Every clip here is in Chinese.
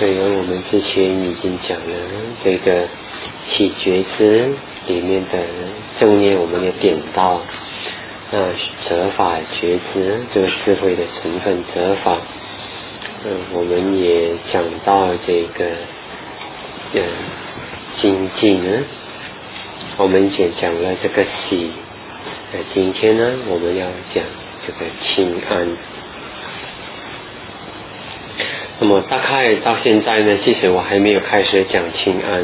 所以我们之前已经讲了这个起觉支里面的正念，我们也点到折法觉支这个智慧的成分折法。我们也讲到这个精进呢，我们也讲了这个喜。今天呢，我们要讲这个清安。那么大概到现在呢，其实我还没有开始讲清安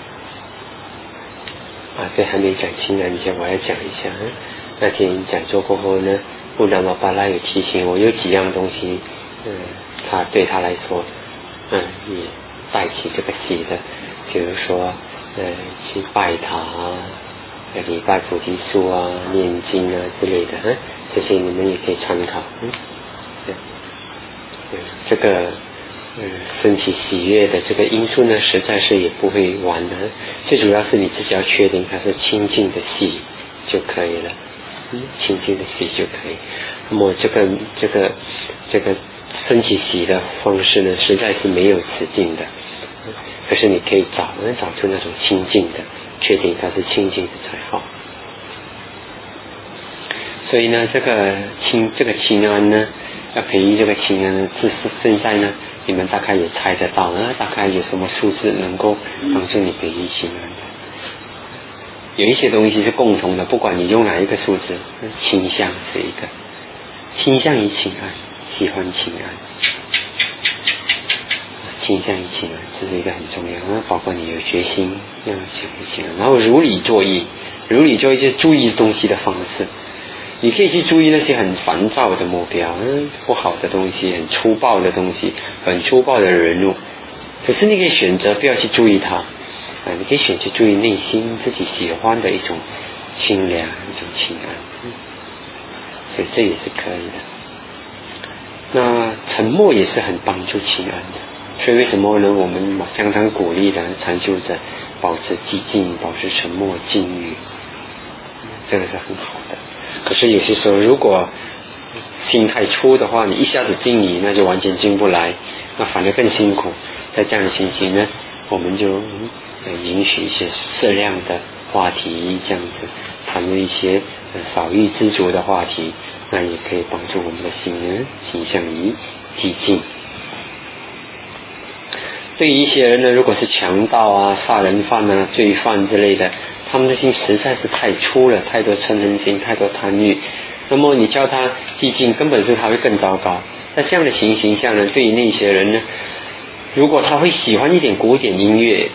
对，还没讲清安前，我要讲一下。那天讲座过后呢，布达玛巴拉有提醒我有几样东西，他对他来说，也带起这个喜的，比如说，去拜塔礼拜菩提树念经之类的，这些你们也可以参考。这个升起喜悦的这个因素呢，实在是也不会玩的，最主要是你自己要确定它是清净的喜就可以了，清净的喜就可以。那么这个升起喜的方式呢，实在是没有指定的，可是你可以找出那种清净的，确定它是清净的才好。所以呢，这个清安呢，要培育这个清安呢，现在呢，你们大概也猜得到大概有什么数字能够帮助你培育清安的？有一些东西是共同的，不管你用哪一个数字，倾向是一个，倾向于清安，喜欢清安，倾向于清安，这是一个很重要包括你有决心要喜欢清安，然后如理作意就是注意东西的方式。你可以去注意那些很烦躁的目标，不好的东西，很粗暴的东西，很粗暴的人物，可是你可以选择不要去注意它，你可以选择注意内心自己喜欢的一种清凉，一种清安，所以这也是可以的。那沉默也是很帮助清安的，所以为什么呢？我们相当鼓励的禅修者保持寂静，保持沉默静语，这个是很好的。可是有些时候如果心太粗的话，你一下子静语那就完全静不来，那反而更辛苦。在这样的情形呢，我们就允许一些适量的话题，这样子谈论一些少欲知足的话题，那也可以帮助我们的心呢倾向于寂静。对于一些人呢，如果是强盗杀人犯罪犯之类的，他们的心实在是太粗了，太多嗔恨心，太多贪欲，那么你叫他寂静，根本是他会更糟糕。在这样的情形下呢，对于那些人呢，如果他会喜欢一点古典音乐，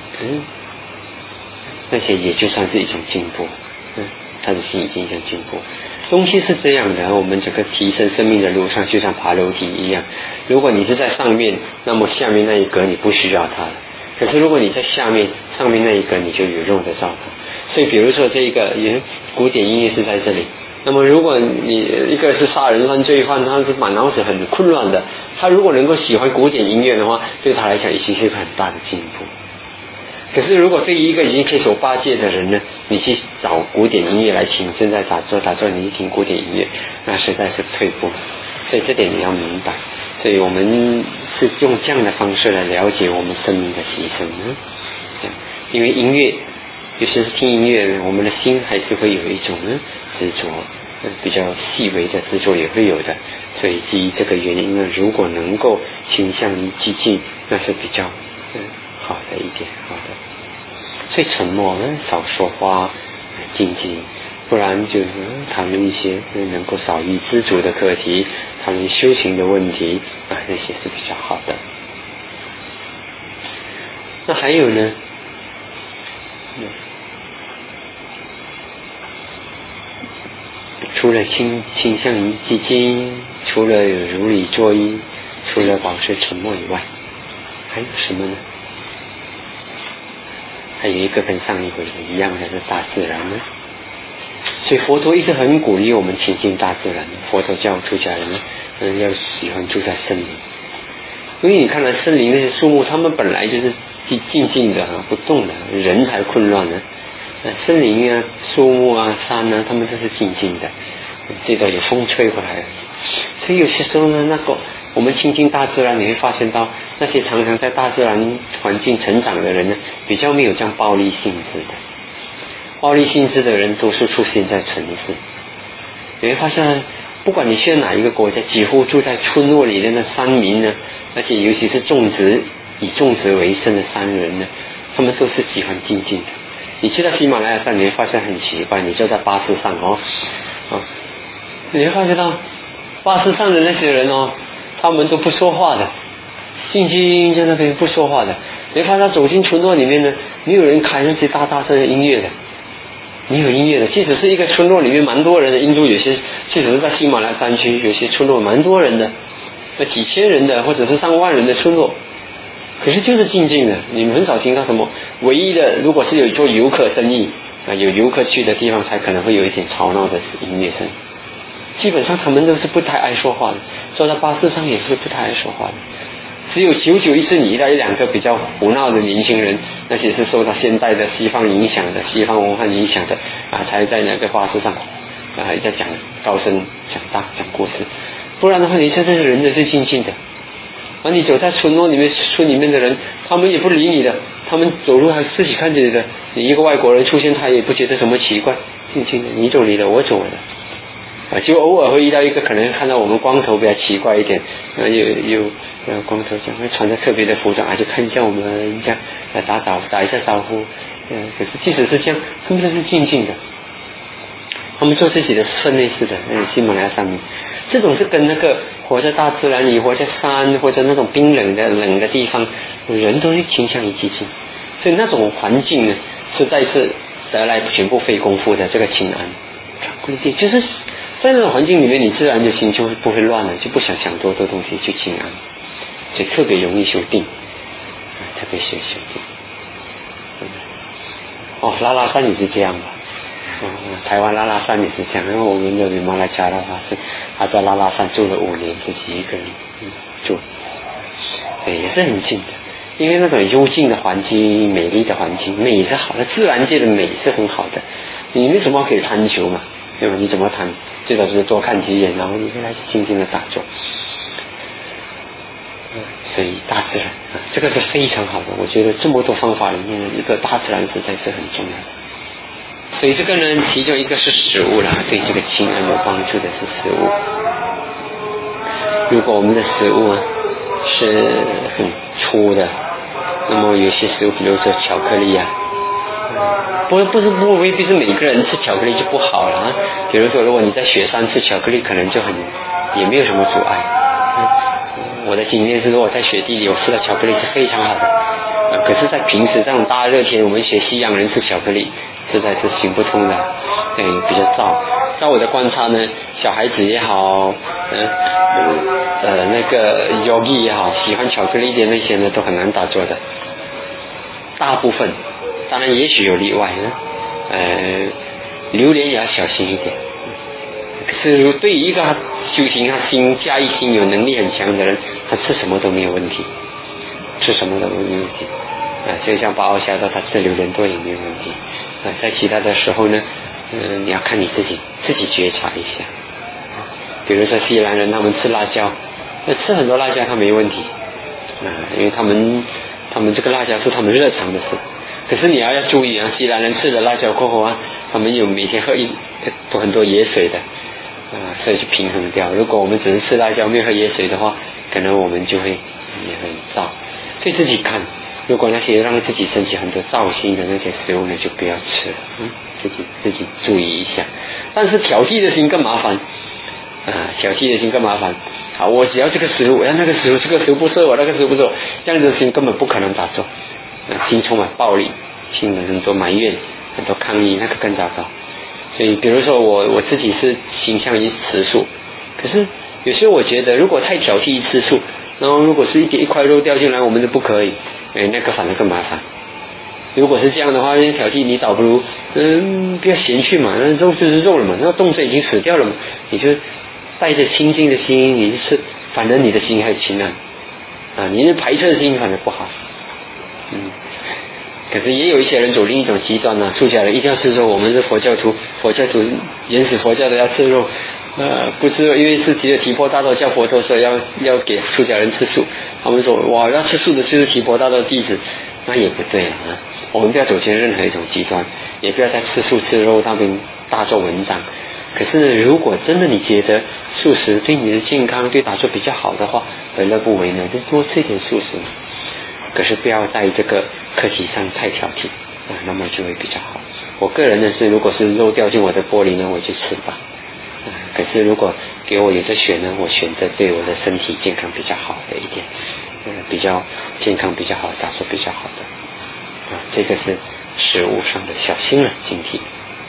那些也就算是一种进步，他的心已经在进步。东西是这样的，我们整个提升生命的路上就像爬楼梯一样，如果你是在上面，那么下面那一格你不需要它了，可是如果你在下面，上面那一格你就有用得着它。所以比如说这个古典音乐是在这里，那么如果你一个是杀人犯罪犯，他是满脑子很混乱的，他如果能够喜欢古典音乐的话，对他来讲已经是一个很大的进步。可是如果对于一个已经可以守八戒的人呢，你去找古典音乐来听，正在打坐你去听古典音乐，那实在是退步。所以这点你要明白，所以我们是用这样的方式来了解我们生命的提升呢。因为音乐有时是听音乐呢，我们的心还是会有一种执着，比较细微的执着也会有的。所以基于这个原因呢，如果能够倾向于寂静，那是比较好的一点，好的。所以沉默少说话，静静，不然就是谈论一些能够少欲知足的课题，谈论修行的问题那些是比较好的。那还有呢，除了倾向于寂静，除了如理作意，除了保持沉默以外，还有什么呢？还有一个跟上一回一样的是大自然呢。所以佛陀一直很鼓励我们亲近大自然，佛陀教出家人要喜欢住在森林，因为你看到森林那些树木，它们本来就是静静的不动的，人才混乱呢。森林树木山它们都是静静的，最多有风吹过来。所以有些时候呢， 我们亲近大自然，你会发现到那些常常在大自然环境成长的人呢，比较没有这样暴力性质的。暴力性质的人多数出现在城市。你会发现，不管你去哪一个国家，几乎住在村落里面的山民呢，而且尤其是以种植为生的山人呢，他们都是喜欢静静的。你去到喜马拉雅山，你会发现很奇怪，你坐在巴士上你会发现到巴士上的那些人他们都不说话的，静静在那边不说话的。你会发现走进村落里面呢，没有人开那些大声的音乐的，没有音乐的。即使是一个村落里面蛮多人的，印度有些，即使是在喜马拉雅山区，有些村落蛮多人的，几千人的或者是上万人的村落，可是就是静静的，你们很少听到什么。唯一的，如果是有做游客生意有游客去的地方，才可能会有一点吵闹的音乐声。基本上他们都是不太爱说话的，坐在巴士上也是不太爱说话的。只有久久一次你遇到一两个比较胡闹的年轻人，那些是受到现代的西方影响的，西方文化影响的才在那个巴士上在讲高声讲故事。不然的话，你现在人都是静静的。你走在村里面的人，他们也不理你的，他们走路还自己看着你的。你一个外国人出现，他也不觉得什么奇怪，静静的，你走你的，我走我的。就偶尔会遇到一个可能看到我们光头比较奇怪一点，有光头这样会穿着特别的服装就看见我们这样打一下招呼。可是即使是这样，他们都是静静的，他们做自己的分内事的。喜马拉雅上面这种是跟那个活在大自然里，活在山或者那种冰冷的地方，人都会倾向于寂静。所以那种环境呢，实在是得来全部费功夫的这个清安。就是在那种环境里面，你自然的心就不会乱了，就不想多东西去清安，所以特别容易修定，特别修定。拉拉山也是这样吧。台湾拉拉山也是这样，因为我们的马来西亚的话是他在拉拉山住了5年，自己一个人住，对，也是很近的。因为那种幽静的环境，美丽的环境，美是好的，自然界的美是很好的，你为什么可以贪求嘛？对吧？你怎么贪？最少是多看几眼，然后你就来静静的打坐。所以大自然这个是非常好的，我觉得这么多方法里面，一个大自然实在是很重要的。所以这个呢，其中一个是食物啦，对这个清安有帮助的是食物。如果我们的食物是很粗的，那么有些食物，比如说巧克力不未必是每个人吃巧克力就不好了比如说，如果你在雪山吃巧克力，可能就也没有什么阻碍。我的经验是，如果在雪地里我吃了巧克力是非常好的。可是，在平时这种大热天，我们学西洋人吃巧克力，实在是行不通的。比较燥。在我的观察呢，小孩子也好，那个 yogi 也好，喜欢巧克力的那些呢，都很难打坐的。大部分。当然也许有例外榴莲也要小心一点。可是对于一个修行加一心有能力很强的人，他吃什么都没有问题，就像巴奥夏的，他吃榴莲多也没有问题。在其他的时候呢，你要看你自己觉察一下。比如说西兰人他们吃辣椒，吃很多辣椒他没问题因为他们这个辣椒是他们日常的事。可是你要注意西兰人吃了辣椒过后他们有每天喝很多野水的所以去平衡掉。如果我们只是吃辣椒没有喝野水的话，可能我们就会也很燥。所以自己看，如果那些让自己身体很多燥心的那些食物呢，就不要吃了自己注意一下。但是挑剔的心更麻烦挑剔的心更麻烦。好，我只要这个食物，那个食物，这个食物不适合我，那个食物不适合我，这样子的心根本不可能打坐。心充满暴力，心里很多埋怨，很多抗议，那个更糟糕。所以比如说我自己是倾向于吃素，可是有时候我觉得如果太挑剔吃素，然后如果是一块肉掉进来我们就不可以，那个反而更麻烦。如果是这样的话，那挑剔你倒不如不要嫌弃嘛，那肉就是肉了嘛，那动作已经死掉了嘛，你就带着清净的心你去吃，反正你的心还清安你是排斥的心反而不好。可是也有一些人走另一种极端出家人一定要吃肉，我们是佛教徒原始佛教的要吃肉不是因为是只有提婆达多叫佛陀说要给出家人吃素，他们说哇要吃素的就是提婆达多弟子，那也不对啊。我们不要走进任何一种极端，也不要在吃素吃肉那边大做文章。可是呢，如果真的你觉得素食对你的健康对打坐比较好的话，何乐不为呢？就多吃一点素食。可是不要在这个课题上太挑剔那么就会比较好。我个人呢是，如果是肉掉进我的玻璃呢，我就吃吧。可是如果给我有的选呢，我选择对我的身体健康比较好的一点，比较健康比较好，打坐比较好的这个是食物上的小心了警惕。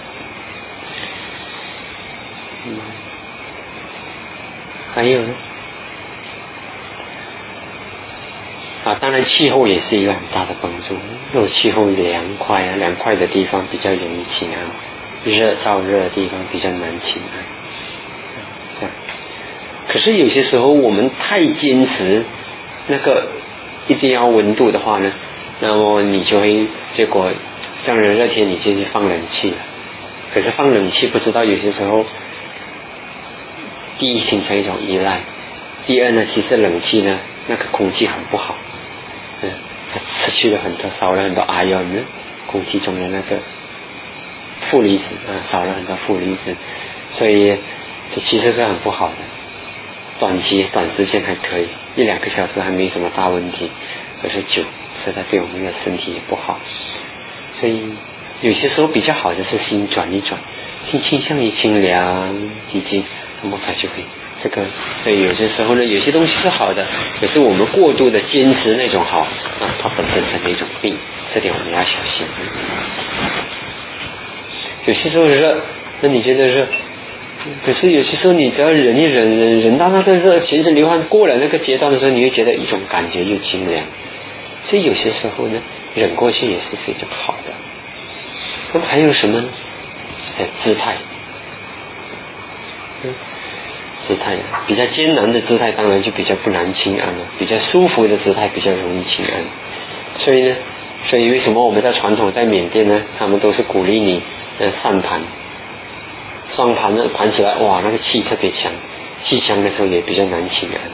还有呢当然气候也是一个很大的帮助。如果气候凉快的地方比较容易清安，燥热的地方比较难清安。可是有些时候我们太坚持那个一定要温度的话呢，那么你就会结果像热天你就去放冷气了。可是放冷气不知道有些时候，第一形成一种依赖，第二呢，其实冷气呢那个空气很不好，它失去了很多，少了很多 ion 呢，空气中的那个负离子少了很多负离子，所以这其实是很不好的。短时间还可以，1-2个小时还没什么大问题，可是久实在对我们的身体也不好。所以有些时候比较好的是心转一转，心倾向于清凉寂静，那么它就会这个。所以有些时候呢，有些东西是好的，可是我们过度的坚持那种好它本身成了一种病，这点我们要小心。有些时候热，那你觉得热，可是有些时候你只要忍一忍到那个热全身流汗过了那个阶段的时候，你会觉得一种感觉又清凉。所以有些时候呢，忍过去也是一种好的。那么还有什么呢？还有姿态。姿态比较艰难的姿态当然就比较不难清安了，比较舒服的姿态比较容易清安。所以为什么我们在传统在缅甸呢，他们都是鼓励你上盘，双盘呢盘起来，哇那个气特别强，气强的时候也比较难清安。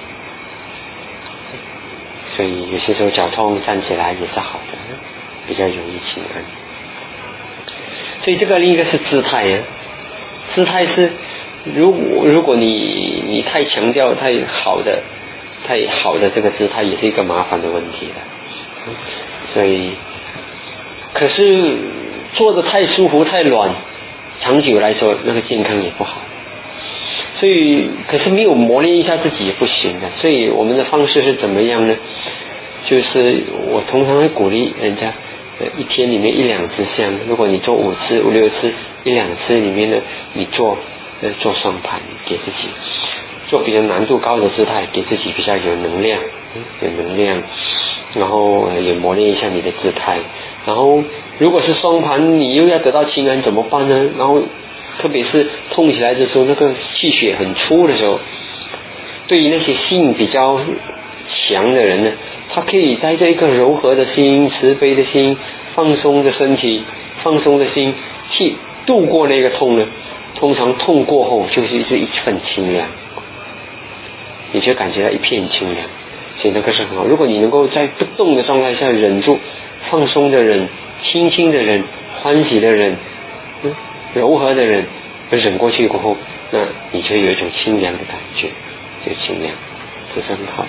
所以有些时候脚痛站起来也是好的，比较容易清安。所以这个另一个是姿态姿态是如果你太强调太好的这个姿态，也是一个麻烦的问题了。所以可是做得太舒服太软，长久来说那个健康也不好。所以可是没有磨练一下自己也不行的。所以我们的方式是怎么样呢？就是我通常会鼓励人家一天里面1-2次香，如果你做5次5-6次，1-2次里面呢你做双盘，给自己做比较难度高的姿态，给自己比较有能量，然后也磨练一下你的姿态。然后如果是双盘你又要得到清安怎么办呢？然后特别是痛起来的时候，那个气血很粗的时候，对于那些性比较强的人呢，他可以带着一个柔和的心、慈悲的心、放松的身体、放松的心去度过那个痛呢。通常痛过后就是一份清凉，你就感觉到一片清凉，所以那个是很好。如果你能够在不动的状态下忍住，放松的人、轻轻的人、欢喜的人、柔和的人，忍过去过后，那你就有一种清凉的感觉，就清凉，这是很好的。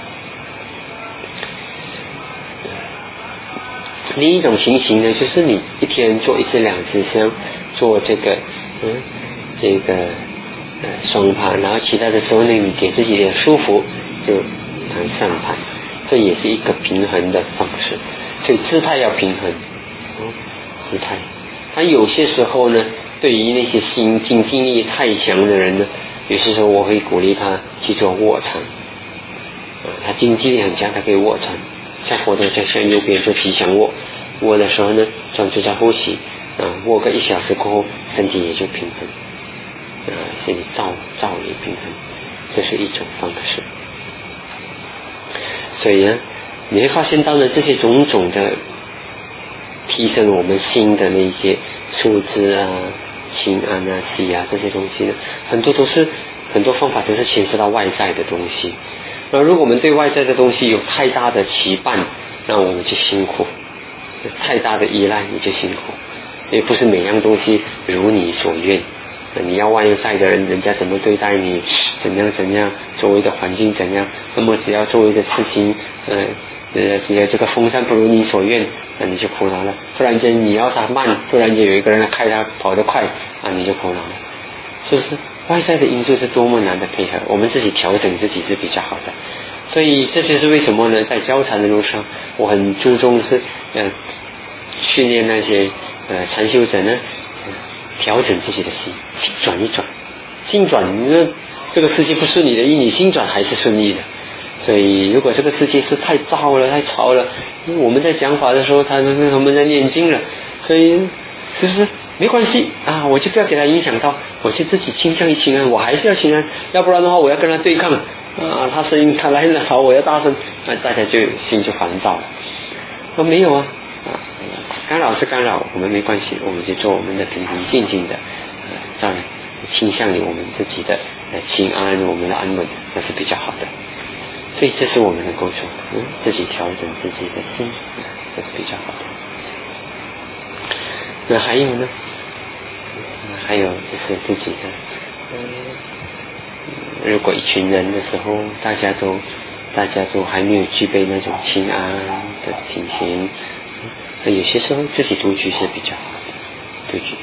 另一种情形呢，就是你一天做1次2次香，做这个双盘，然后其他的时候呢，你给自己点舒服就弹上盘，这也是一个平衡的方式。所以姿态要平衡，姿态。他有些时候呢，对于那些心经力太强的人呢，有些时候我会鼓励他去做卧禅。他经济力很强，他可以卧禅，像佛陀在向右边做吉祥卧，卧的时候呢，专注在呼吸，卧个1小时过后，身体也就平衡，身体照理平衡，这是一种方式。所以呢，你会发现到呢，这些种种的提升我们心的那些素质清安啊、喜啊这些东西呢，很多方法都是牵涉到外在的东西。而如果我们对外在的东西有太大的期盼，那我们就辛苦；太大的依赖，你就辛苦。也不是每样东西如你所愿。你要外在的人家怎么对待你，怎样，周围的环境怎样，那么只要周围的事情这个风扇不如你所愿，那你就苦恼了。突然间你要它慢，突然间有一个人开它跑得快，你就苦恼了。是不是外在的因素是多么难的配合，我们自己调整自己是比较好的。所以这就是为什么呢，在教禅的路上我很注重是训练那些禅修者呢，调整自己的心，心转一转，心转，这个世界不顺你的意，你心转还是顺利的。所以如果这个世界是太躁了太吵了，我们在讲法的时候他们在念经了，所以是不是没关系啊，我就不要给他影响到，我就自己倾向于清安，我还是要清安，要不然的话我要跟他对抗他声音他来了吵我要大声，大家就心就烦躁了。没有干扰是干扰，我们没关系，我们就做我们的平平静静的这样倾向于我们自己的清安，我们的安稳，那是比较好的。所以这是我们能够做自己调整自己的心，这是比较好的。那还有呢，还有就是自己的如果一群人的时候大家都还没有具备那种清安的情形，有些时候自己独居是比较好的，独居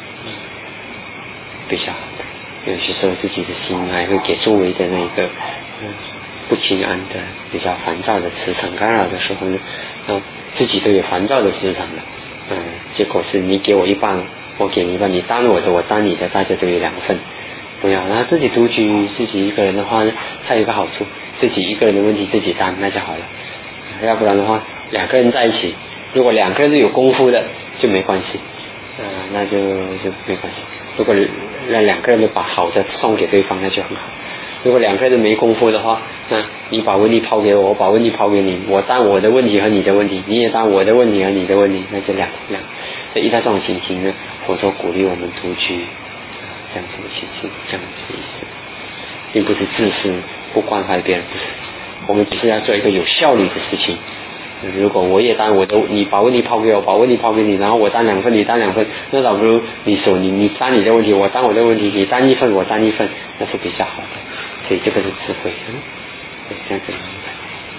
比较好的。有些时候自己的心还会给周围的那个不清安的比较烦躁的磁场干扰的时候呢，自己都有烦躁的磁场了，结果是你给我一半，我给你一半，你担我的我担你的，大家都有2份。不要，然后自己独居自己一个人的话呢，它有一个好处，自己一个人的问题自己担那就好了。要不然的话2个人在一起，如果2个人都有功夫的就没关系，那就没关系。如果让2个人都把好的送给对方，那就很好。如果2个人都没功夫的话，那你把问题抛给我，我把问题抛给你，我担我的问题和你的问题，你也担我的问题和你的问题，那就两。所以遇到这种情形呢，佛陀鼓励我们独居，这样子的情形，这样子的意思，并不是自私不关怀别人，不是，我们只是要做一个有效率的事情。如果我也担我的，你把问题抛给我，把问题抛给你，然后我担2份，你担2份，那倒不如你担你的问题，我担我的问题，你担1份，我担1份，那是比较好的。所以这个是智慧，这样子明白。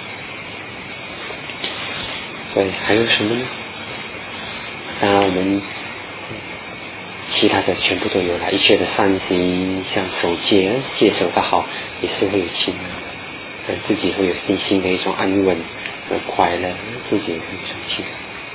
所以还有什么呢？当然我们其他的全部都有了，一切的善行，像守戒守得好，也是会有清安，自己会有内心的一种安稳和快乐，自己也会有一种清安。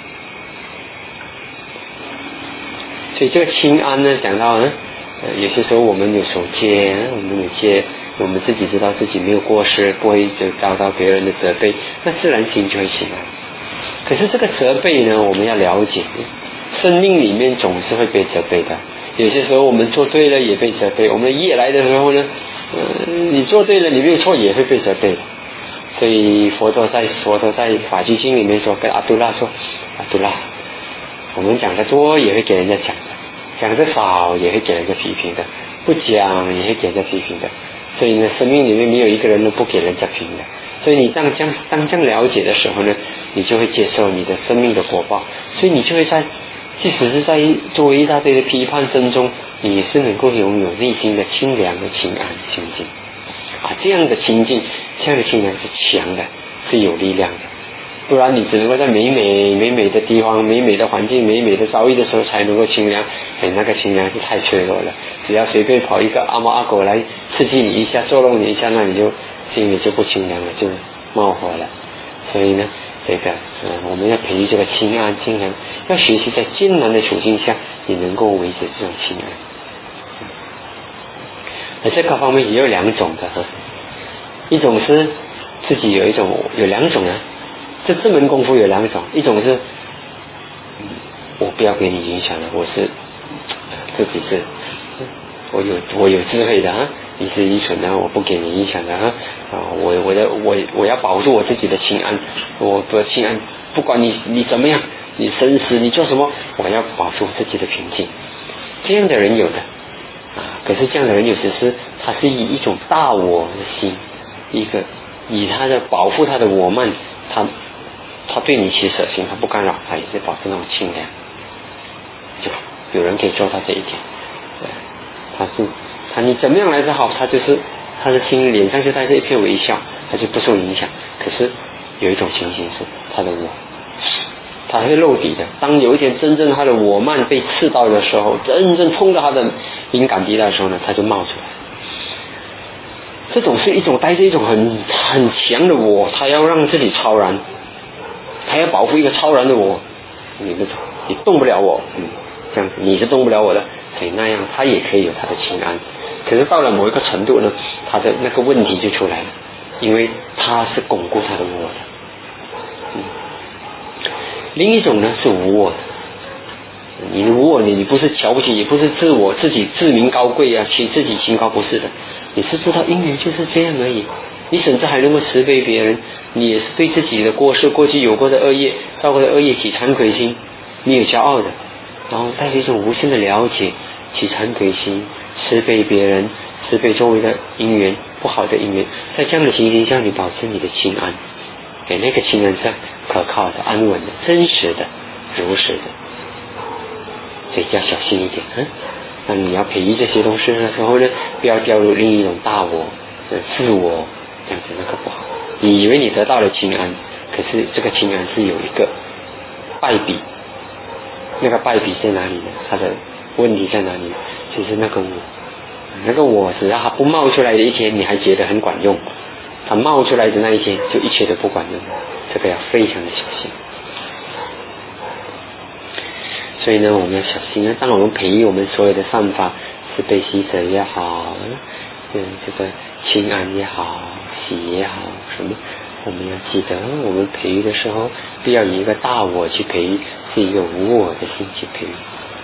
所以这个清安呢，讲到有些时候我们有守戒，我们有戒，我们自己知道自己没有过失，不会就遭到别人的责备，那自然心就会清安。可是这个责备呢，我们要了解，生命里面总是会被责备的。有些时候我们做对了也被责备，我们业来的时候呢，你做对了你没有错也会被责备。所以佛陀在法句经里面说，跟阿杜拉说，阿杜拉，我们讲的多也会给人家讲的，讲的少也会给人家批评的，不讲也会给人家批评的。所以呢，生命里面没有一个人都不给人家评的。所以你当这样了解的时候呢，你就会接受你的生命的果报。所以你就会即使是在作为一大堆的批判声中，你也是能够拥有内心的清凉的清安清净这样的清净，这样的清凉是强的，是有力量的。不然你只能够在美美的地方、美美的环境、美美的遭遇的时候才能够清凉，那个清凉是太脆弱了。只要随便跑一个阿猫阿狗来刺激你一下、捉弄你一下，那你就心里就不清凉了，就冒火了。所以呢，这个我们要培育这个清安清凉，要学习在艰难的处境下你能够维持这种清安。这个方面也有2种的，一种是自己有2种这门功夫有2种，一种是我不要给你影响了，我是自己是我有智慧的你是愚蠢的，我不给你影响的我要保住我自己的清安，我的清安不管你怎么样，你生死你做什么，我要保住自己的平静。 这样的人有的可是这样的人有时是他是以一种大我的心，一个以他的保护他的我慢，他对你起舍心，他不干扰，他也是保持那种清凉。有人可以做到这一点，你怎么样来得好，他就是他的心脸上就带着一片微笑，他就不受影响。可是有一种情形是他的我，他会露底的。当有一天真正他的我慢被刺到的时候，真正冲到他的敏感地带的时候呢，他就冒出来。这种是一种带着一种很强的我，他要让自己超然，他要保护一个超然的我。你动不了我，这样子你是动不了我的，所以那样他也可以有他的清安。可是到了某一个程度呢，他的那个问题就出来了，因为他是巩固他的我的。另一种呢是无我的，你的无我，你不是瞧不起，也不是自己自鸣高贵起自己清高，不是的，你是知道因缘就是这样而已。你甚至还能够慈悲别人，你也是对自己的过失、过去有过的恶业、造过的恶业起惭愧心，你有骄傲的，然后带着一种无限的了解，起惭愧心，慈悲别人，慈悲周围的因缘，不好的因缘，在这样的情形下，你保持你的清安，那个清安是可靠的、安稳的、真实的、如实的，所以要小心一点。那你要培育这些东西的时候呢，不要掉入另一种大我、自我，这样子那个不好。你以为你得到了清安，可是这个清安是有一个败笔，那个败笔在哪里呢？它的问题在哪里？就是那个我只要它不冒出来的一天，你还觉得很管用，它冒出来的那一天就一切都不管用，这个要非常的小心。所以呢，我们要小心当我们培育我们所有的善法，慈悲喜舍也好，这个清安也好，喜也好，什么，我们要记得，我们培育的时候，不要以一个大我去培育，是一个无我的心去培育。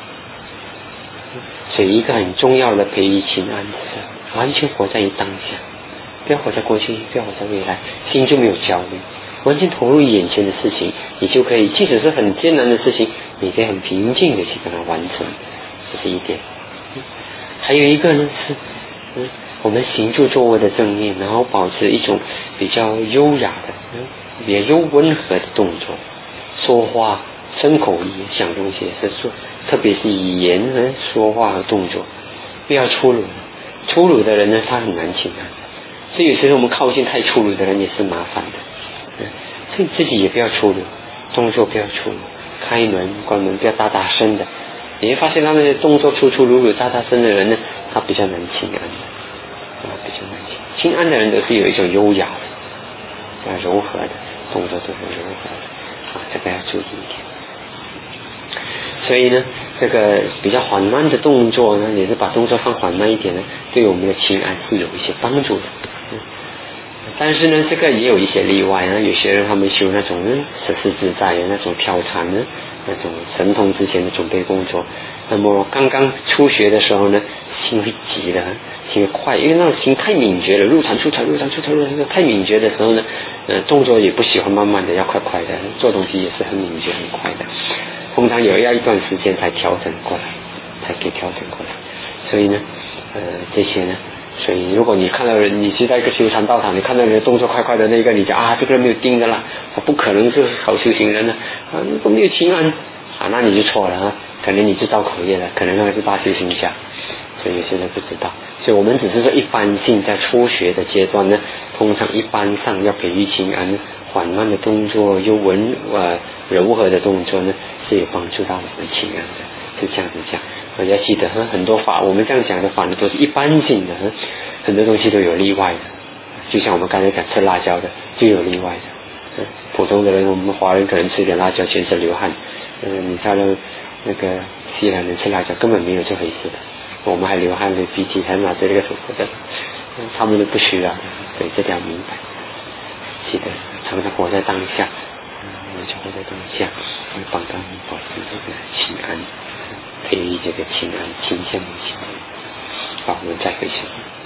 所以一个很重要的培育清安是完全活在于当下，不要活在过去，不要活在未来，心就没有焦虑，完全投入眼前的事情，你就可以，即使是很艰难的事情，你可以很平静的去把它完成，这是一点。还有一个呢是我们行住坐卧的正念，然后保持一种比较优雅的比较温和的动作，说话身口意想东西是说，特别是语言说话和动作不要粗鲁的人呢，他很难清安，所以有时候我们靠近太粗鲁的人也是麻烦的。所以自己也不要粗鲁，动作不要粗鲁，开门关门不要大大声的，你会发现他们的动作粗粗鲁鲁大大声的人呢，他比较难清安比较难清安的人都是有一种优雅的柔和的动作，都是柔和的这个要注意一点。所以呢，这个比较缓慢的动作呢，也是把动作放缓慢一点呢，对我们的清安是有一些帮助的。但是呢，这个也有一些例外有些人他们修那种十四自在那种调禅那种神通之前的准备工作，那么刚刚初学的时候呢，心会急的，心会快，因为那种心太敏捷了，入禅出禅太敏捷的时候呢，动作也不喜欢慢慢的，要快快的，做东西也是很敏捷很快的，通常要一段时间才调整过来，才可以调整过来。所以呢这些呢，所以如果你看到人，你是在一个修禅道场，你看到人动作快快的那个，你讲这个人没有定的啦，他不可能是好修行人那个没有清安那你就错了可能你就造口业了，可能那个是大修行家，所以有些人不知道。所以我们只是说一般性在初学的阶段呢，通常一般上要培育清安，缓慢的动作又柔和的动作呢，是有帮助到我们清安的，是这样子讲。要记得很多法，我们这样讲的法呢都是一般性的，很多东西都有例外的，就像我们刚才讲吃辣椒的就有例外的，普通的人，我们华人可能吃点辣椒全身流汗，你看到那个西兰人吃辣椒根本没有这回事的，我们还流汗流鼻涕还拿着这个手的，他们都不需要，所以这点要明白，记得常常活在当下，我们就活在当下，帮他们保持这个清安，培育这个清安清净的心。好，我们再回去。